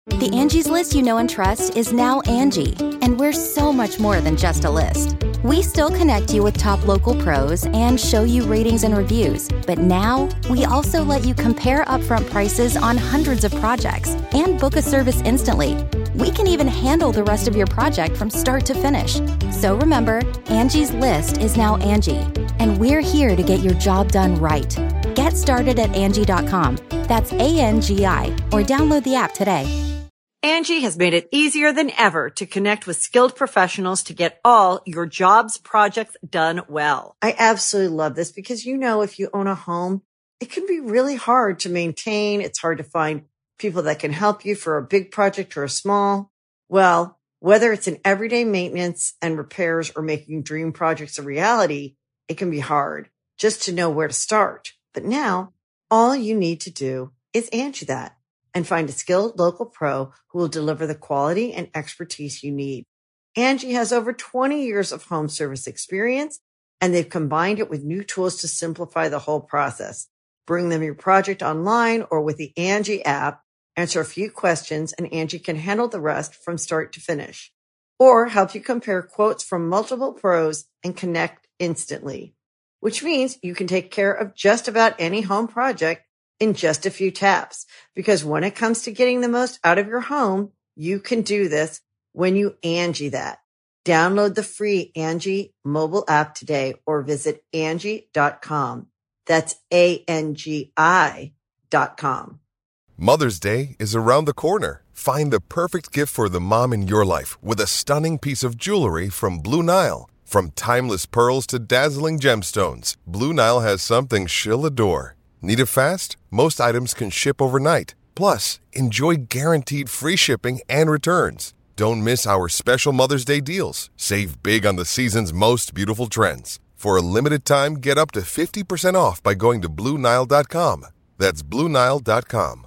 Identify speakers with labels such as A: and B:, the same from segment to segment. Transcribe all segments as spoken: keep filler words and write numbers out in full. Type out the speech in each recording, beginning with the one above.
A: The Angie's List you know and trust is now Angie, and we're so much more than just a list. We still connect you with top local pros and show you ratings and reviews, but now we also let you compare upfront prices on hundreds of projects and book a service instantly. We can even handle the rest of your project from start to finish. So remember, Angie's List is now Angie, and we're here to get your job done right. Get started at Angie dot com. That's A N G I, or download the app today.
B: Angie has made it easier than ever to connect with skilled professionals to get all your jobs projects done well. I absolutely love this because, you know, if you own a home, it can be really hard to maintain. It's hard to find people that can help you for a big project or a small. Well, whether it's in everyday maintenance and repairs or making dream projects a reality, it can be hard just to know where to start. But now all you need to do is Angie that and find a skilled local pro who will deliver the quality and expertise you need. Angie has over twenty years of home service experience, and they've combined it with new tools to simplify the whole process. Bring them your project online or with the Angie app, answer a few questions, and Angie can handle the rest from start to finish. Or help you compare quotes from multiple pros and connect instantly, which means you can take care of just about any home project in just a few taps. Because when it comes to getting the most out of your home, you can do this when you Angie that. Download the free Angie mobile app today or visit Angie dot com. That's A N G I dot com.
C: Mother's Day is around the corner. Find the perfect gift for the mom in your life with a stunning piece of jewelry from Blue Nile. From timeless pearls to dazzling gemstones, Blue Nile has something she'll adore. Need it fast? Most items can ship overnight. Plus, enjoy guaranteed free shipping and returns. Don't miss our special Mother's Day deals. Save big on the season's most beautiful trends. For a limited time, get up to fifty percent off by going to Blue Nile dot com. That's Blue Nile dot com.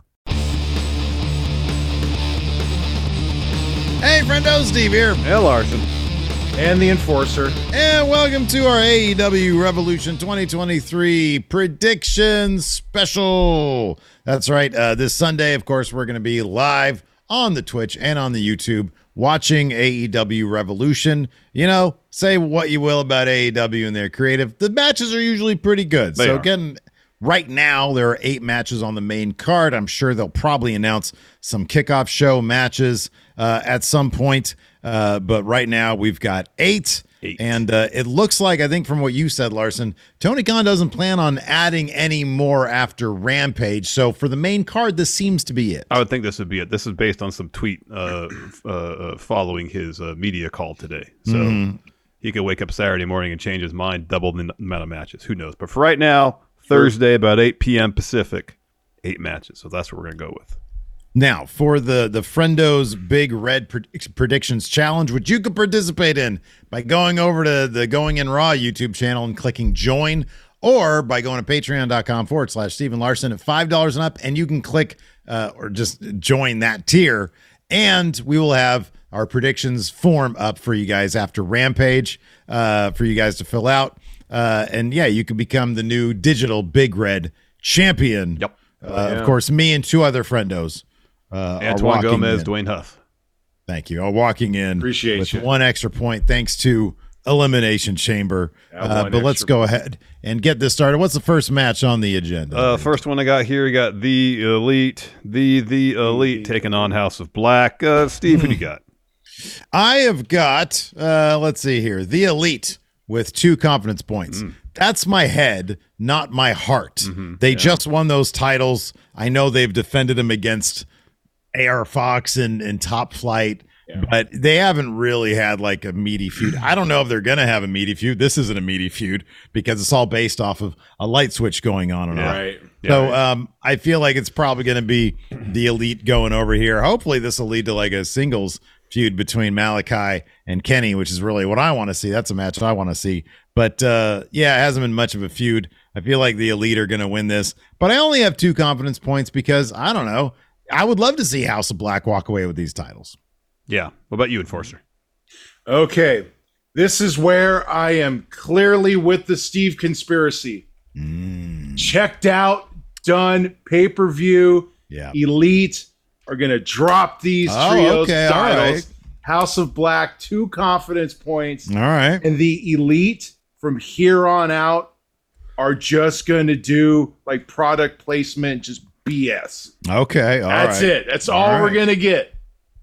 D: Hey, friendo, Steve here.
E: Hey, Larson. And the Enforcer.
D: And welcome to our A E W Revolution twenty twenty-three Predictions Special. That's right. Uh, this Sunday, of course, we're going to be live on the Twitch and on the YouTube watching A E W Revolution. You know, say what you will about A E W and their creative. The matches are usually pretty good.
E: They
D: so
E: are.
D: again, right now, there are eight matches on the main card. I'm sure they'll probably announce some kickoff show matches uh, at some point. Uh, but right now we've got eight, eight. and uh, it looks like, I think from what you said, Larson, Tony Khan doesn't plan on adding any more after Rampage. So for the main card, this seems to be it.
E: I would think this would be it. This is based on some tweet uh, uh, following his uh, media call today. So mm-hmm. he could wake up Saturday morning and change his mind, double the amount of matches. Who knows? But for right now, Thursday, about eight p.m. Pacific, eight matches. So that's what we're going to go with.
D: Now, for the, the Friendo's Big Red Pred- Predictions Challenge, which you could participate in by going over to the Going in Raw YouTube channel and clicking join, or by going to patreon.com forward slash Stephen Larson at five dollars and up, and you can click uh, or just join that tier, and we will have our predictions form up for you guys after Rampage uh, for you guys to fill out. Uh, and, yeah, you can become the new digital Big Red champion.
E: Yep.
D: Uh,
E: yeah.
D: Of course, me and two other Friendos. Uh,
E: Antoine Gomez,
D: in.
E: Dwayne Huff.
D: Thank you. Are walking in
E: Appreciate
D: with
E: you.
D: one extra point thanks to Elimination Chamber. Uh, but let's go ahead and get this started. What's the first match on the agenda?
E: Uh, first one I got here, you got The Elite, the the Elite taking on House of Black. Uh, Steve, who do you got?
D: I have got, uh, let's see here, The Elite with two confidence points. Mm. That's my head, not my heart. Mm-hmm. They yeah. just won those titles. I know they've defended them against A R Fox and, and Top Flight, yeah. but they haven't really had like a meaty feud. I don't know if they're going to have a meaty feud. This isn't a meaty feud because it's all based off of a light switch going on and
E: yeah.
D: off.
E: Right. Yeah,
D: so
E: right.
D: um, I feel like it's probably going to be the Elite going over here. Hopefully this will lead to like a singles feud between Malachi and Kenny, which is really what I want to see. That's a match I want to see. But uh, yeah, it hasn't been much of a feud. I feel like the Elite are going to win this, but I only have two confidence points because I don't know. I would love to see House of Black walk away with these titles.
E: Yeah. What about you, Enforcer?
F: Okay. This is where I am clearly with the Steve conspiracy.
D: Mm.
F: Checked out, done, pay-per-view,
D: yeah.
F: Elite, are going to drop these
D: Oh,
F: trios
D: okay, all
F: titles.
D: right.
F: House of Black, two confidence points.
D: All right.
F: And the Elite from here on out are just going to do like product placement, just B S.
D: Okay. All
F: That's
D: right.
F: it. That's
D: All
F: all,
D: right.
F: we're going to get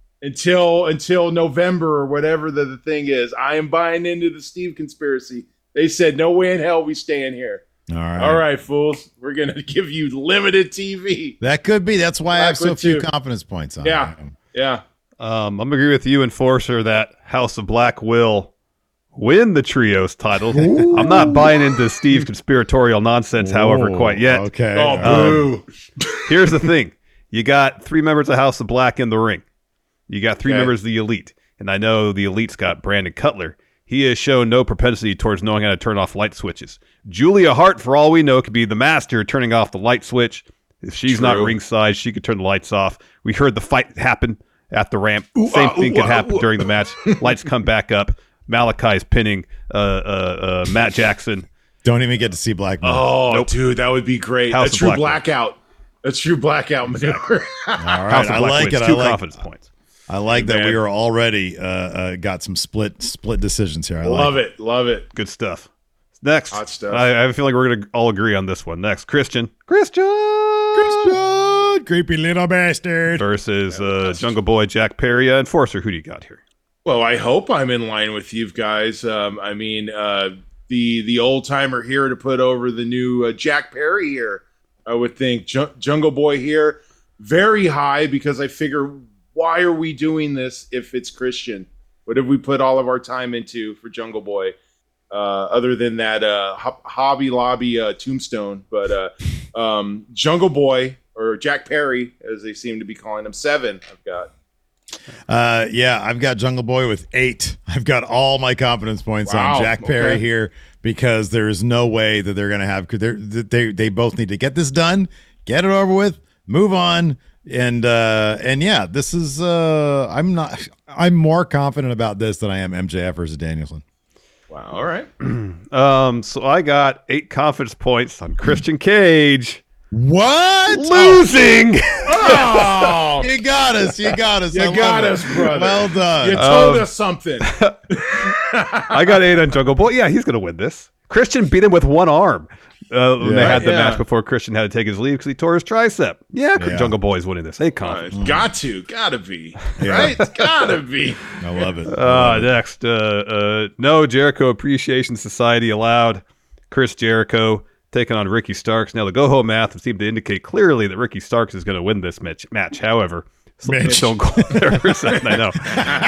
F: until until November or whatever the, the thing is. I am buying into the Steve conspiracy. They said, no way in hell we staying here.
D: All right.
F: All right, fools. We're going to give you limited T V.
D: That could be. That's why I have so
F: Black
D: few
F: with two.
D: confidence points on
F: Yeah.
D: it.
F: Yeah.
E: Um, I'm agree with you, Enforcer, that House of Black will win the trios title. I'm not buying into Steve's conspiratorial nonsense, however,
D: Whoa,
E: quite yet.
D: Okay.
F: Oh,
D: Um,
F: boo.
E: Here's the thing. You got three members of House of Black in the ring. You got three
F: Okay.
E: members of the Elite. And I know the Elite's got Brandon Cutler. He has shown no propensity towards knowing how to turn off light switches. Julia Hart, for all we know, could be the master turning off the light switch. If she's
F: True.
E: not ringside, she could turn the lights off. We heard the fight happen at the ramp. Same
F: ah,
E: thing
F: ooh,
E: could
F: ah,
E: happen
F: ooh.
E: during the match. Lights come back up. Malachi's pinning uh, uh, uh, Matt Jackson.
D: Don't even get to see Black Mass.
F: Oh,
E: Nope.
F: dude, that would be great.
E: House
F: a
E: of
F: true
E: Black.
F: blackout. A true blackout maneuver.
D: All right.
E: House of
D: I
E: Black
D: like
E: wins.
D: it. I
E: Two
D: like,
E: confidence points.
D: I like that
F: Man.
D: we are already uh, uh, got some split split decisions here. I
F: Love
D: like
F: it. Love it.
E: Good stuff. Next.
F: Hot stuff.
E: I, I have a feeling we're going to all agree on this one. Next, Christian. Christian!
D: Christian, creepy little bastard.
E: Versus uh, Jungle Boy, Jack Perry. Uh, Enforcer, who do you got here?
F: Well, I hope I'm in line with you guys. Um, I mean, uh, the the old timer here to put over the new uh, Jack Perry here. I would think Ju- Jungle Boy here very high because I figure why are we doing this if it's Christian? What have we put all of our time into for Jungle Boy? Uh, other than that uh, ho- Hobby Lobby uh, tombstone, but uh, um, Jungle Boy or Jack Perry, as they seem to be calling him, seven. I've got.
D: Uh, yeah, I've got Jungle Boy with eight. I've got all my confidence points
F: Wow,
D: on Jack Perry
F: okay.
D: here because there is no way that they're going to have. They're, they they both need to get this done, get it over with, move on, and uh, and yeah, this is. Uh, I'm not. I'm more confident about this than I am M J F versus Danielson.
F: Wow. All right.
E: Um, so I got eight confidence points on Christian Cage
D: What?
E: losing.
F: Oh,
D: You got us. You got us.
F: you
D: I love
F: got
D: it.
F: us, brother.
D: Well done.
F: You told
E: Um,
F: us something.
E: I got eight on Jungle Boy. Yeah, he's going to win this. Christian beat him with one arm. Uh, when they
D: Yeah.
E: had the
F: Yeah.
E: match before Christian had to take his leave because he tore his tricep. Yeah,
D: Yeah.
E: Jungle Boy's winning this. Eight
F: Uh,
E: confidence.
F: got to, gotta be,
D: Yeah.
F: right? Gotta be.
D: I love it.
E: Uh, next, uh, uh, no Jericho Appreciation Society allowed. Chris Jericho taking on Ricky Starks. Now, the go-home math would seem to indicate clearly that Ricky Starks is going to win this match. match. However, so-
D: Mitch.
E: don't go there for a second. I know.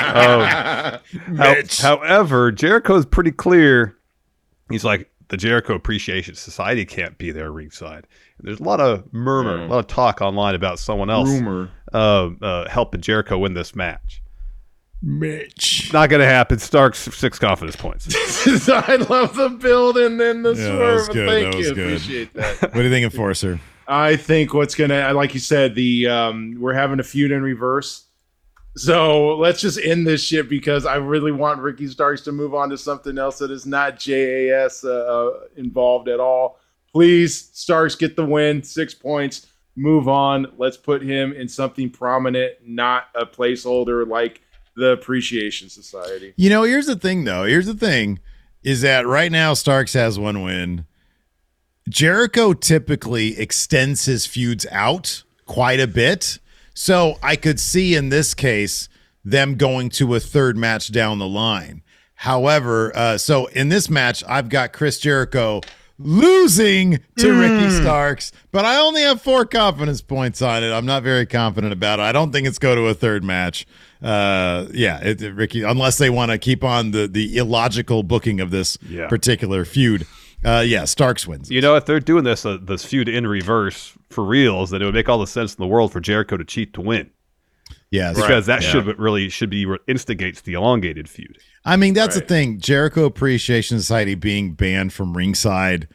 E: Um, how-
D: Mitch.
E: however, Jericho's pretty clear. He's like, the Jericho Appreciation Society can't be there ringside. There's a lot of murmur,
F: Mm.
E: a lot of talk online about someone else
F: Rumor.
E: uh, uh, helping Jericho win this match.
D: Mitch.
E: Not going to happen. Starks six confidence points.
F: I love the build and then the
D: Yeah, that
F: swerve.
D: was good.
F: Thank
D: That was
F: you.
D: good.
F: Appreciate that.
D: What do you think, Enforcer?
F: I think what's gonna, like you said, the um, we're having a feud in reverse. So let's just end this shit because I really want Ricky Starks to move on to something else that is not J A S uh, involved at all. Please, Starks get the win, six points, move on. Let's put him in something prominent, not a placeholder like the Appreciation Society.
D: You know, here's the thing, though. Here's the thing is that right now Starks has one win. Jericho typically extends his feuds out quite a bit. So I could see in this case them going to a third match down the line. However, uh, so in this match, I've got Chris Jericho losing to Ricky Starks, but I only have four confidence points on it. I'm not very confident about it. I don't think it's go to a third match. Uh, yeah, it, it- Ricky, unless they want to keep on the the illogical booking of this
E: Yeah.
D: particular feud. Uh, yeah, Starks wins.
E: You know, if they're doing this uh, this feud in reverse for reals, then it would make all the sense in the world for Jericho to cheat to win.
D: Yeah,
E: Because that
D: yeah.
E: should really should be what instigates the elongated feud.
D: I mean, that's the
F: Right.
D: thing. Jericho Appreciation Society being banned from ringside.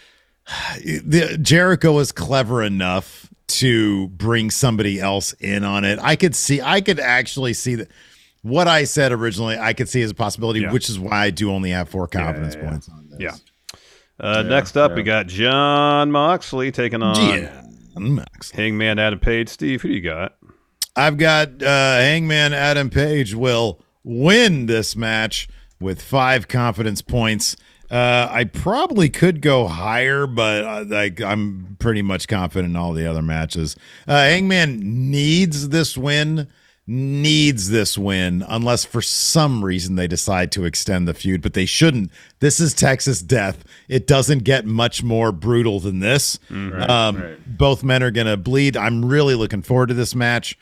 D: The, Jericho is clever enough to bring somebody else in on it. I could see, I could actually see that what I said originally, I could see as a possibility,
E: Yeah.
D: which is why I do only have four confidence
E: yeah, yeah.
D: points on this.
E: Yeah. Uh, next up, we got John Moxley taking on
D: Yeah. Max.
E: Hangman Adam Page. Steve, who do you got?
D: I've got uh, Hangman Adam Page will win this match with five confidence points. Uh, I probably could go higher, but uh, like I'm pretty much confident in all the other matches. Uh, Hangman needs this win, needs this win, unless for some reason they decide to extend the feud, but they shouldn't. This is Texas Death. It doesn't get much more brutal than this.
F: Mm, right,
D: um,
F: right.
D: Both men are going to bleed. I'm really looking forward to this match.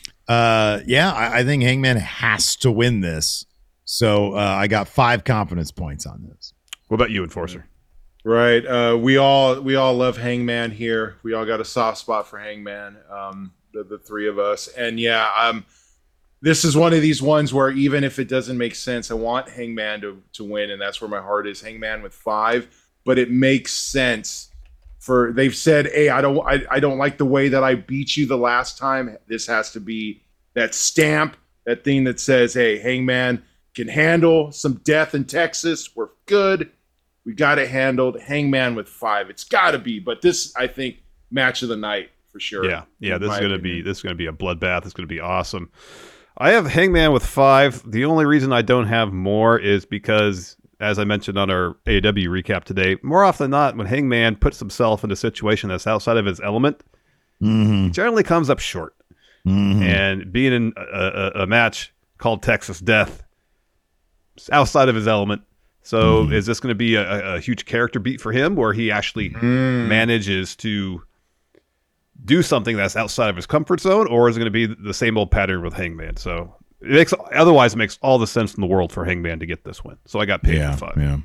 D: Uh, yeah, I, I think Hangman has to win this. So uh, I got five confidence points on this.
E: What about you, Enforcer?
F: Right. Uh, we all we all love Hangman here. We all got a soft spot for Hangman. Um, the, the three of us, and yeah, um, this is one of these ones where even if it doesn't make sense, I want Hangman to to win, and that's where my heart is. Hangman with five, but it makes sense for they've said, hey, I don't I, I don't like the way that I beat you the last time. This has to be that stamp, that thing that says, hey, Hangman can handle some death in Texas. We're good. We got it handled. Hangman with five. It's got to be. But this, I think, match of the night for sure.
E: Yeah, yeah. This is going to be this is going to be a bloodbath. It's going to be awesome. I have Hangman with five. The only reason I don't have more is because, as I mentioned on our A E W recap today, more often than not, when Hangman puts himself in a situation that's outside of his element,
D: Mm-hmm.
E: he generally comes up short.
D: Mm-hmm.
E: And being in a, a, a match called Texas Death, it's outside of his element. So
D: Mm.
E: is this going to be a, a huge character beat for him where he actually
F: Mm.
E: manages to do something that's outside of his comfort zone, or is it going to be the same old pattern with Hangman? So it makes otherwise it makes all the sense in the world for Hangman to get this win. So I got Page
D: Yeah,
E: with five.
D: yeah.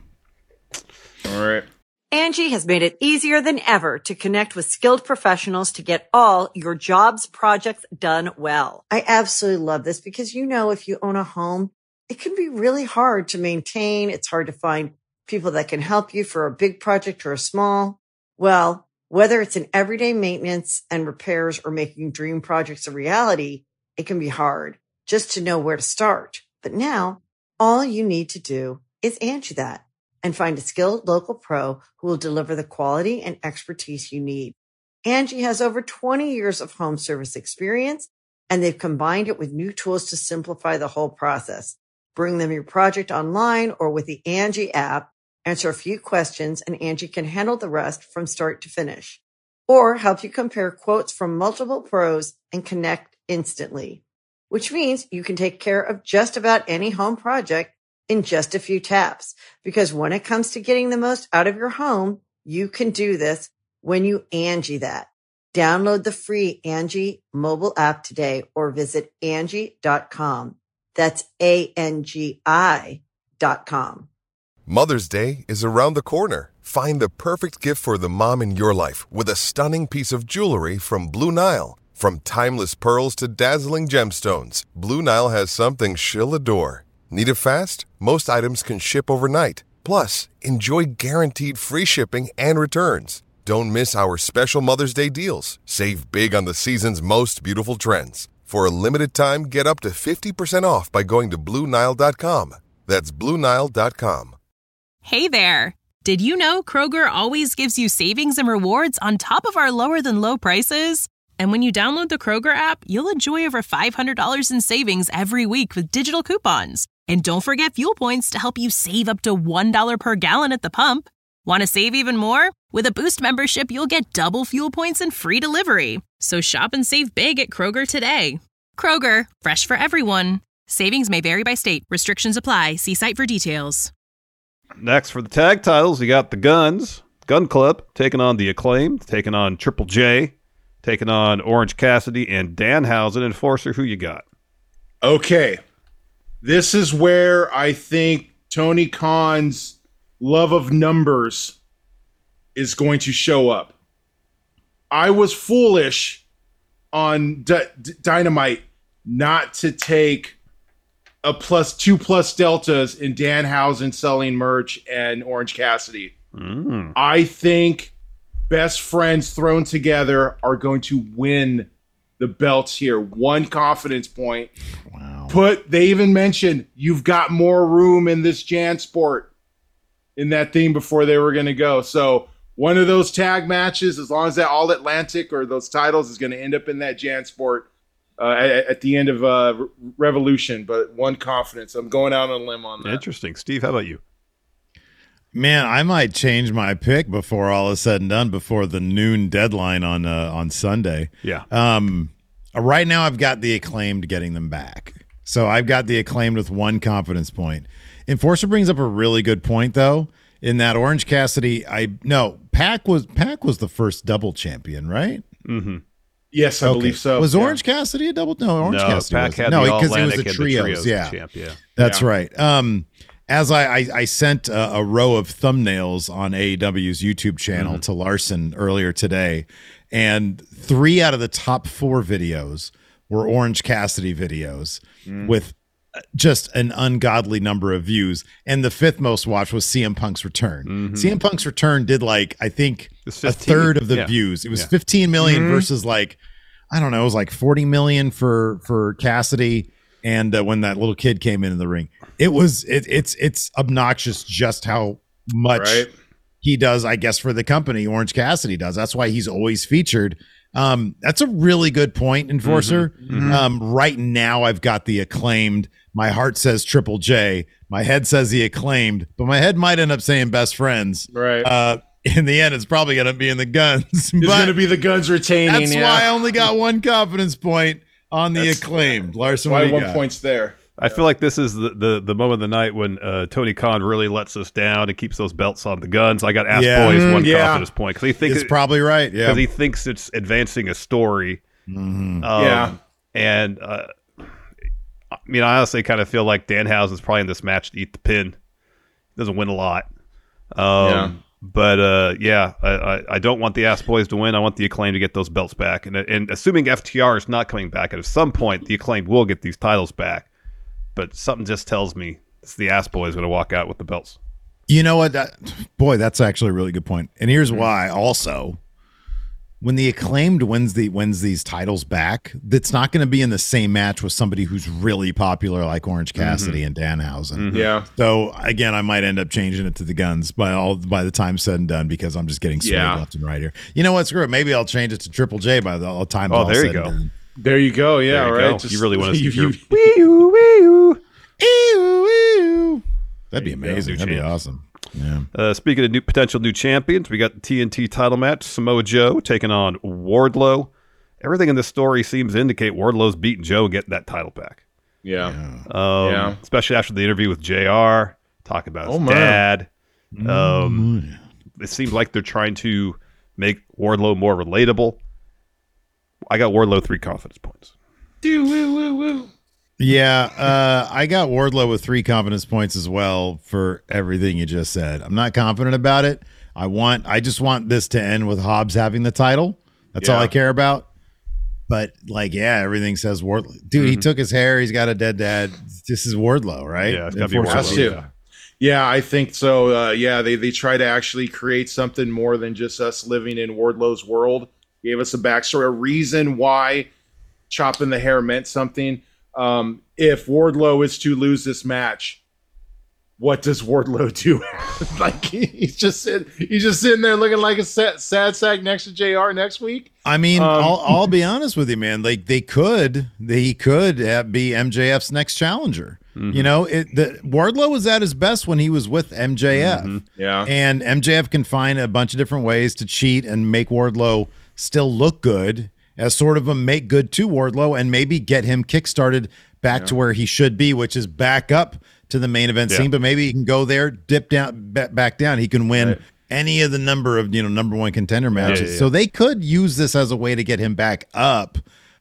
F: All right.
B: Angie has made it easier than ever to connect with skilled professionals to get all your jobs projects done well. I absolutely love this because, you know, if you own a home, it can be really hard to maintain. It's hard to find people that can help you for a big project or a small. Well, whether it's in everyday maintenance and repairs or making dream projects a reality, it can be hard just to know where to start. But now all you need to do is Angie that and find a skilled local pro who will deliver the quality and expertise you need. Angie has over twenty years of home service experience, and they've combined it with new tools to simplify the whole process. Bring them your project online or with the Angie app, answer a few questions, and Angie can handle the rest from start to finish. Or help you compare quotes from multiple pros and connect instantly, which means you can take care of just about any home project in just a few taps. Because when it comes to getting the most out of your home, you can do this when you Angie that. Download the free Angie mobile app today or visit Angie dot com. That's A N G I dot com.
C: Mother's Day is around the corner. Find the perfect gift for the mom in your life with a stunning piece of jewelry from Blue Nile. From timeless pearls to dazzling gemstones, Blue Nile has something she'll adore. Need it fast? Most items can ship overnight. Plus, enjoy guaranteed free shipping and returns. Don't miss our special Mother's Day deals. Save big on the season's most beautiful trends. For a limited time, get up to fifty percent off by going to Blue Nile dot com. That's Blue Nile dot com.
G: Hey there! Did you know Kroger always gives you savings and rewards on top of our lower-than-low prices? And when you download the Kroger app, you'll enjoy over five hundred dollars in savings every week with digital coupons. And don't forget fuel points to help you save up to one dollar per gallon at the pump. Want to save even more? With a Boost membership, you'll get double fuel points and free delivery. So shop and save big at Kroger today. Kroger, fresh for everyone. Savings may vary by state. Restrictions apply. See site for details.
E: Next for the tag titles, you got the Guns, Gun Club, taking on the Acclaim, taking on Triple J, taking on Orange Cassidy and Danhausen. Enforcer, who you got?
F: Okay. This is where I think Tony Khan's love of numbers is going to show up. I was foolish on D- D- Dynamite not to take a plus two plus deltas in Danhausen selling merch and Orange Cassidy.
E: Mm.
F: I think best friends thrown together are going to win the belts here. One confidence point.
D: Wow.
F: Put, they even mentioned you've got more room in this JanSport in that thing before they were going to go. So one of those tag matches, as long as that All Atlantic or those titles is going to end up in that JanSport, uh, at, at the end of uh, Revolution, but one confidence. I'm going out on a limb on that.
E: Interesting. Steve, how about you?
D: Man, I might change my pick before all is said and done, before the noon deadline on uh, on Sunday.
E: Yeah.
D: Um, right now, I've got the Acclaimed getting them back. So I've got the Acclaimed with one confidence point. Enforcer brings up a really good point, though, in that Orange Cassidy, I no, Pac was Pac was the first double champion, right?
E: Mm-hmm.
F: Yes, I
D: Okay.
F: believe so.
D: Was
F: Yeah.
D: Orange Cassidy a double? No, Orange
E: no,
D: Cassidy
E: Pac
D: was
E: had
D: no,
E: the
D: because it was
E: All-Atlantic
D: the
E: and the
D: trios.
E: trios
D: yeah,
E: champ, yeah.
D: that's
F: Yeah.
D: right. Um, as I, I, I sent a, a row of thumbnails on A E W's YouTube channel
E: Mm-hmm.
D: to Larson earlier today, and three out of the top four videos were Orange Cassidy videos
E: Mm.
D: with just an ungodly number of views. And the fifth most watched was C M Punk's return.
E: Mhm.
D: C M Punk's return did like, I think,
E: It's
D: a
E: fifteen.
D: third of the
E: Yeah.
D: views. It was
E: Yeah.
D: fifteen million
F: Mhm.
D: versus like, I don't know, it was like forty million for for Cassidy. And uh, when that little kid came into the ring, it was it, it's it's obnoxious just how much
F: Right.
D: he does, I guess, for the company. Orange Cassidy does. That's why he's always featured. Um, that's a really good point, Enforcer.
E: Mhm.
D: Um, right now, I've got the Acclaimed. My heart says Triple J. My head says the Acclaimed, but my head might end up saying Best Friends.
F: Right.
D: Uh, in the end, it's probably going to be in the Guns.
F: It's
D: but
F: going to be the Guns retaining.
D: that's
F: yeah.
D: why I only got one confidence point on the
F: That's-
D: Acclaimed. Larson,
F: Why
D: what do you
F: one
D: got?
F: point's there.
E: I feel like this is the, the, the moment of the night when uh, Tony Khan really lets us down and keeps those belts on the Guns. I got Ass
D: Yeah.
E: Boys
F: Mm,
E: one
F: yeah.
E: confidence point because he thinks
D: It's
E: it,
D: probably right. Yeah.
E: because he thinks it's advancing a story.
D: Mhm.
E: Um,
F: Yeah.
E: And uh, I mean, I honestly kind of feel like Danhausen's probably in this match to eat the pin. He doesn't win a lot. Um,
F: Yeah.
E: But uh, yeah, I, I, I don't want the Ass Boys to win. I want the Acclaim to get those belts back. And and assuming F T R is not coming back, at some point the Acclaim will get these titles back. But something just tells me it's the Ass Boys going to walk out with the belts.
D: You know what? That, boy, that's actually a really good point. And here's why. Also, when the Acclaimed wins the wins these titles back, that's not going to be in the same match with somebody who's really popular like Orange Cassidy and Danhausen.
F: Yeah.
D: So again, I might end up changing it to the Guns by all by the time said and done because I'm just getting swayed
F: Yeah.
D: left and right here. You know what? Screw it. Maybe I'll change it to Triple J by the all time.
E: Oh,
D: all
E: there you
D: said
E: go.
D: and done.
F: There you go. Yeah.
E: There you
F: right.
E: go. You really wanna see
F: you,
E: your-
F: you-
E: Wee-oo, wee-oo.
D: Ew, ew. That'd be
F: There you go.
D: amazing.
E: New
D: That'd be
E: champs.
D: awesome. Yeah.
E: Uh, speaking of new potential new champions, we got the T N T title match. Samoa Joe taking on Wardlow. Everything in this story seems to indicate Wardlow's beating Joe and getting that title back.
F: Yeah.
E: Um,
F: Yeah.
E: Especially after the interview with J R, talking about his
F: Oh, my.
E: dad. Um, it seems like they're trying to make Wardlow more relatable. I got Wardlow three confidence points.
F: Do woo woo woo.
D: Yeah, uh, I got Wardlow with three confidence points as well for everything you just said. I'm not confident about it. I want, I just want this to end with Hobbs having the title. That's all
F: Yeah.
D: I care about. But like, yeah, everything says Wardlow. Dude, he took his hair. He's got a dead dad. This is Wardlow, right?
E: Yeah, it's gotta be
D: Unfortunately.
F: Has to. Yeah, I think so. Uh, yeah, they they try to actually create something more than just us living in Wardlow's world. Gave us a backstory, a reason why chopping the hair meant something. Um, if Wardlow is to lose this match, what does Wardlow do? Like he's just sitting, he's just sitting there looking like a sad, sad sack next to J R next week.
D: I mean,
F: Um,
D: I'll, I'll be honest with you, man. Like they could, they could have, be M J F's next challenger. You know, it the Wardlow was at his best when he was with M J F,
F: Yeah,
D: and M J F can find a bunch of different ways to cheat and make Wardlow still look good as sort of a make good to Wardlow, and maybe get him kickstarted back to where he should be, which is back up to the main event
E: Yeah.
D: scene. But maybe he can go there, dip down, ba- back down. He can win.
F: Right.
D: Any of the number of, you know, number one contender matches.
E: yeah, yeah.
D: So they could use this as a way to get him back up.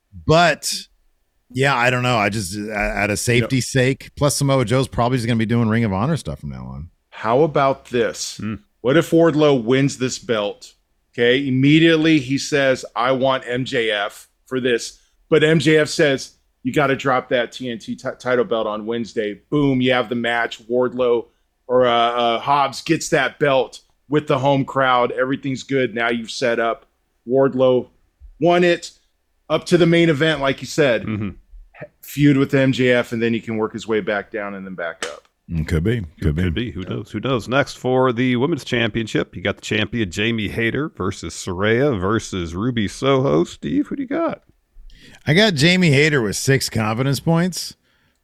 D: But yeah, I don't know. I just, at a safety's sake, plus Samoa Joe's probably just going to be doing Ring of Honor stuff from now on.
F: how about this? What if Wardlow wins this belt? Okay, immediately he says, I want M J F for this. But M J F says, you got to drop that T N T t- title belt on Wednesday. Boom, you have the match. Wardlow or uh, uh, Hobbs gets that belt with the home crowd. Everything's good. Now you've set up. Wardlow won it up to the main event, like you said.
E: Mm-hmm.
F: Feud with M J F, and then he can work his way back down and then back up.
D: Mm, Could be. Could be.
E: Could be. Who knows? Who knows? Next for the women's championship, you got the champion Jamie Hayter versus Saraya versus Ruby Soho. Steve, who do you got?
D: I got Jamie Hayter with six confidence points.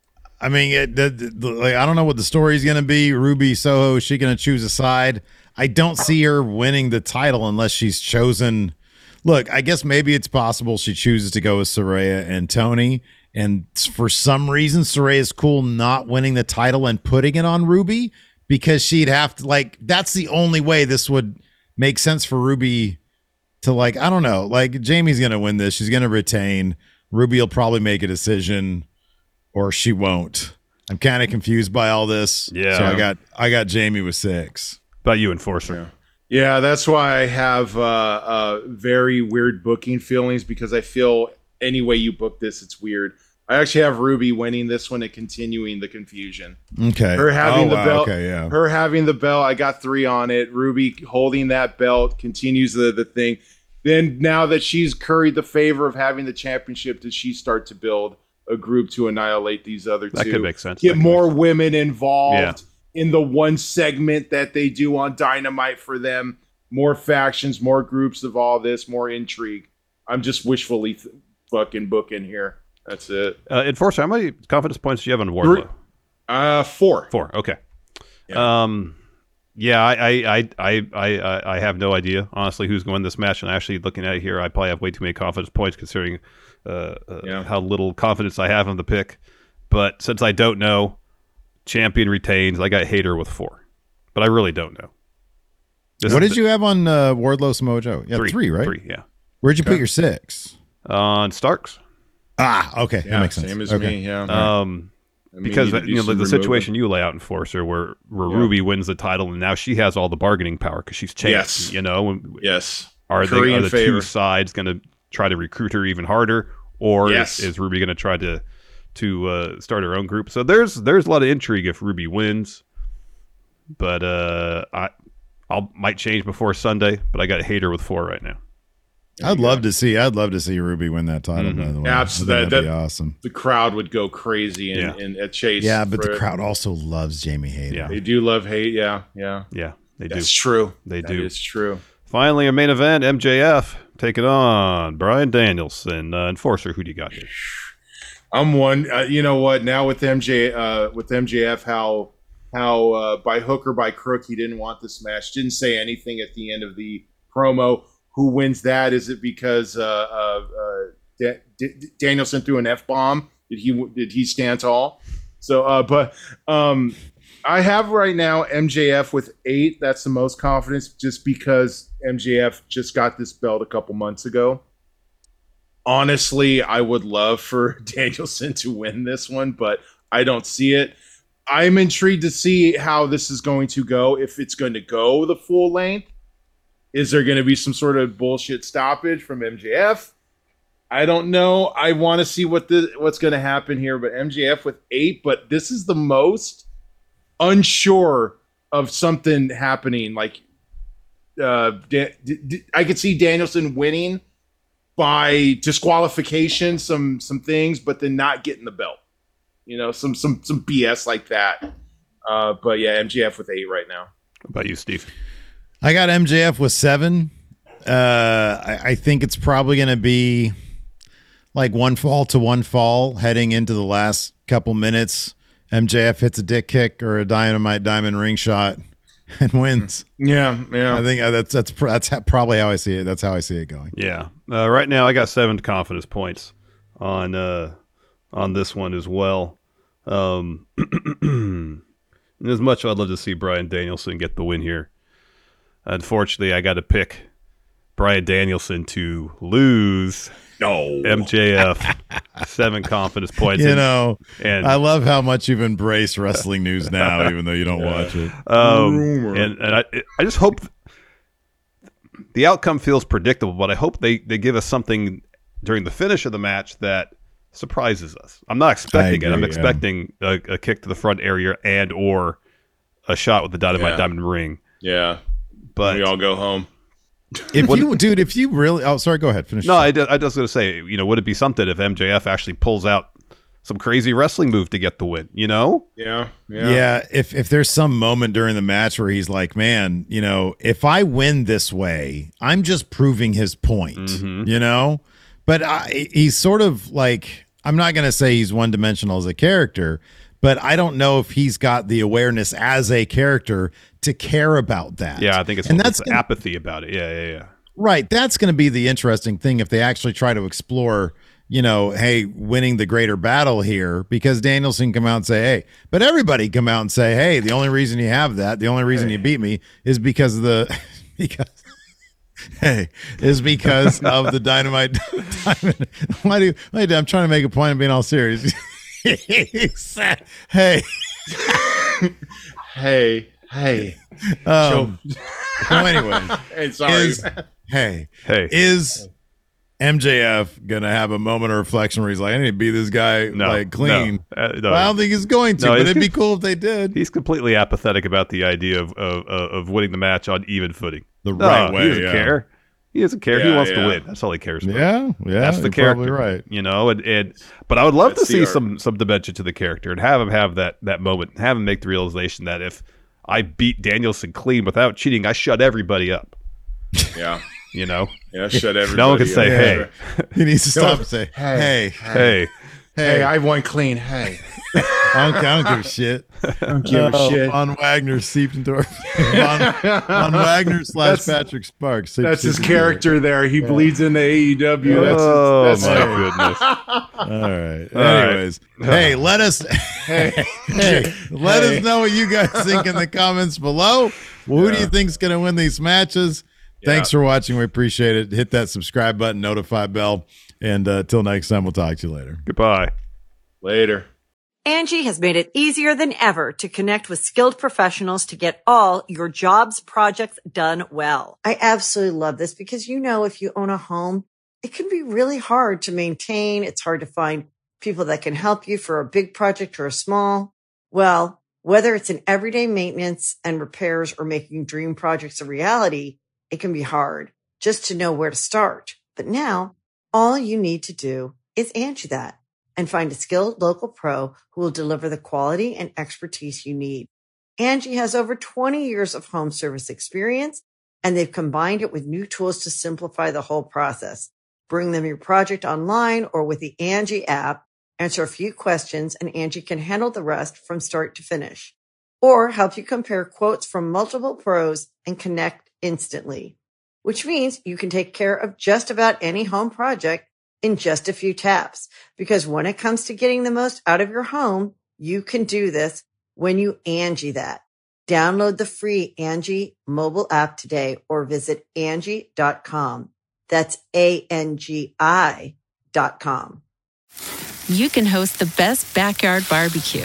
D: I mean, it, the, the, like I don't know what the story's going to be. Ruby Soho, is she going to choose a side? I don't see her winning the title unless she's chosen. Look, I guess maybe it's possible she chooses to go with Saraya and Tony. And for some reason, Saraya's cool not winning the title and putting it on Ruby because she'd have to, like, that's the only way this would make sense for Ruby to, like, I don't know. Like, Jamie's going to win this. She's going to retain. Ruby will probably make a decision or she won't. I'm kind of confused by all this.
E: Yeah.
D: So I got I got Jamie with six.
E: About you, Enforcer.
F: Yeah. Yeah, that's why I have uh, uh, very weird booking feelings because I feel any way you book this, it's weird. I actually have Ruby winning this one and continuing the confusion.
D: Okay.
F: Her having
D: oh,
F: the
D: wow.
F: belt.
D: Okay, yeah.
F: Her having the belt. I got three on it. Ruby holding that belt continues the, the thing. Then now that she's curried the favor of having the championship, does she start to build a group to annihilate these other two?
E: That could make sense.
F: Get
E: That could
F: more
E: make sense.
F: women involved.
E: Yeah.
F: In the one segment that they do on Dynamite for them, more factions, more groups of all this, more intrigue. I'm just wishfully th- fucking booking here. That's it.
E: Uh, Enforcer, how many confidence points do you have on Wardlow?
F: Uh, four.
E: Four. Okay.
F: Yeah.
E: Um, yeah, I, I, I, I, I, I have no idea honestly who's going to win this match. And actually, looking at it here, I probably have way too many confidence points considering uh, uh,
F: Yeah.
E: how little confidence I have in the pick. But since I don't know. Champion retains. I got Hater with four, but I really don't know. This
D: What
E: is
D: did
E: the-
D: you have on uh, Wardlow's Mojo? Yeah,
E: Three,
D: three, right?
E: Three, yeah.
D: Where'd you put your six?
E: On Starks.
D: Ah, okay,
F: Yeah,
D: that makes sense.
F: same as
D: okay.
F: me. Yeah.
E: Um,
F: I mean,
E: because
F: need to do
E: you know the,
F: some
E: the
F: removal.
E: situation you lay out, Enforcer, where where
F: Yeah.
E: Ruby wins the title, and now she has all the bargaining power because she's changed.
F: Yes.
E: You know, and
F: Yes.
E: are they
F: Curry
E: are
F: in
E: the
F: favor.
E: two sides going to try to recruit her even harder, or
F: Yes.
E: is, is Ruby going to try to to uh, start her own group? So there's there's a lot of intrigue if Ruby wins, but uh, I I'll might change before Sunday. But I got Hater with four right now.
D: I'd love to see. I'd love to see Ruby win that title.
E: Mhm.
D: By the way,
F: Absolutely.
D: I think that'd
F: That-
D: be awesome.
F: The crowd would go crazy in,
E: Yeah.
F: in at Chase.
D: Yeah, but
F: for
D: the
F: it.
D: crowd also loves Jamie Hayter.
E: Yeah.
F: They do love hate. Yeah. Yeah.
E: Yeah, they do.
F: That's true.
E: They
F: That
E: do.
F: is true.
E: Finally, our main event: M J F taking on Bryan Danielson. Uh, Enforcer, who do you got here?
F: I'm one. Uh, you know what? Now with M J, uh, with M J F, how how uh, by hook or by crook he didn't want this match. Didn't say anything at the end of the promo. Who wins that? Is it because uh, uh, uh, Da- D- Danielson threw an F bomb? Did he did he stand tall? So, uh, but um, I have right now M J F with eight. That's the most confidence, just because M J F just got this belt a couple months ago. Honestly, I would love for Danielson to win this one, but I don't see it. I'm intrigued to see how this is going to go. If it's going to go the full length, is there going to be some sort of bullshit stoppage from M J F? I don't know. I want to see what the what's going to happen here, but M J F with eight. But this is the most unsure of something happening. Like, uh, Da- D- D- I could see Danielson winning by disqualification, some some things, but then not getting the belt. You know, some some some B S like that. Uh, but yeah, M J F with eight right now.
E: What about you, Steve?
D: I got M J F with seven. Uh, I, I think it's probably going to be like one fall to one fall heading into the last couple minutes. M J F hits a dick kick or a dynamite diamond ring shot and wins.
F: Yeah, yeah.
D: I think uh, that's that's pr- that's ha- probably how I see it. That's how I see it going.
E: Yeah. Uh, right now, I got seven confidence points on uh, on this one as well. Um, and as much as I'd love to see Bryan Danielson get the win here, unfortunately, I got to pick Bryan Danielson to lose.
F: No.
E: M J F, seven confidence points.
D: You
E: and,
D: know,
E: and
D: I love how much you've embraced wrestling news now, even though you don't watch it.
E: Um,
F: Rumor.
E: and and I, I just hope the outcome feels predictable, but I hope they, they give us something during the finish of the match that surprises us. I'm not expecting it.
D: agree,
E: I'm
D: yeah.
E: expecting a, a kick to the front area and or a shot with the dynamite
F: Yeah.
E: diamond ring.
F: Yeah.
E: But
F: we all go home.
D: If you, dude, if you really, oh, sorry, go ahead, finish.
E: no, I, I was going to say, you know, would it be something if M J F actually pulls out some crazy wrestling move to get the win? You know?
F: Yeah. Yeah.
D: Yeah, if if there's some moment during the match where he's like, man, you know, if I win this way, I'm just proving his point,
E: Mhm.
D: you know? but I, he's sort of like, I'm not going to say he's one dimensional as a character, but I don't know if he's got the awareness as a character to care about that.
E: Yeah, I think it's,
D: and
E: that's
D: that's gonna,
E: apathy about it. Yeah, yeah, yeah.
D: Right. That's going to be the interesting thing if they actually try to explore, you know, hey, winning the greater battle here, because Danielson come out and say, hey, but everybody come out and say, hey, the only reason you have that, the only reason hey. you beat me is because of the, because, hey, is because of the dynamite. Diamond. Why do you, why do, I'm trying to make a point of being all serious. hey.
F: hey, hey.
D: Um, so anyway,
F: hey, sorry.
D: Is, hey,
E: hey,
D: is M J F gonna have a moment of reflection where he's like, I need to beat this guy
E: no,
D: like clean?
E: No, uh, no.
D: Well, I don't think he's going to,
E: no,
D: but it'd be cool if they did.
E: He's completely apathetic about the idea of of, of winning the match on even footing.
D: The right
E: no,
D: way.
E: He doesn't
D: yeah.
E: care. He doesn't care.
F: Yeah,
E: he wants
F: yeah.
E: to win. That's all he cares about.
D: Yeah, yeah.
E: That's the
D: you're
E: character,
D: probably right.
E: You know, and, and but I would love
F: That's
E: to see
F: the
E: some some dimension to the character and have him have that that moment, have him make the realization that if I beat Danielson clean without cheating, I shut everybody up.
F: Yeah.
E: You know?
F: Yeah, shut everybody
E: No one can say,
F: up.
E: hey.
D: He needs to stop and say, hey,
E: Hey. Hey.
F: Hey, I won clean. Hey.
D: I don't, I don't give a shit.
F: I don't give
D: Oh,
F: a shit.
D: Von Wagner seeped into our Von, Von Wagner slash
F: That's-
D: Patrick Sparks. seeped-
F: That's his
D: seeped into our-
F: character there. He bleeds into A E W. That's,
E: Oh,
F: that's
E: my
F: him.
E: goodness.
D: All right.
E: All right.
D: Anyways, hey, let us
F: Hey.
D: hey, let
F: Hey.
D: us know what you guys think in the comments below. Well, who do
F: Yeah.
D: you think's going to win these matches? Thanks
F: Yeah.
D: for watching. We appreciate it. Hit that subscribe button, notify bell, and uh, till next time, we'll talk to you later.
E: Goodbye.
F: Later.
B: Angie has made it easier than ever to connect with skilled professionals to get all your jobs projects done well. I absolutely love this because, you know, if you own a home, it can be really hard to maintain. It's hard to find people that can help you for a big project or a small. Well, whether it's in everyday maintenance and repairs or making dream projects a reality, it can be hard just to know where to start. But now all you need to do is Angie that and find a skilled local pro who will deliver the quality and expertise you need. Angie has over twenty years of home service experience, and they've combined it with new tools to simplify the whole process. Bring them your project online or with the Angie app, answer a few questions, and Angie can handle the rest from start to finish. Or help you compare quotes from multiple pros and connect instantly, which means you can take care of just about any home project in just a few taps. Because when it comes to getting the most out of your home, you can do this when you Angie that. Download the free Angie mobile app today or visit Angie dot com. That's A N G I dot com.
H: You can host the best backyard barbecue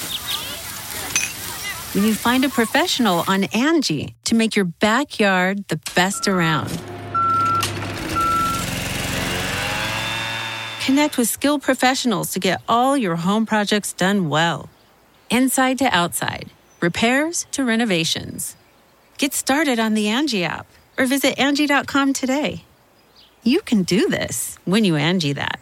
H: when you find a professional on Angie to make your backyard the best around. Connect with skilled professionals to get all your home projects done well. Inside to outside, repairs to renovations. Get started on the Angie app or visit Angie dot com today. You can do this when you Angie that.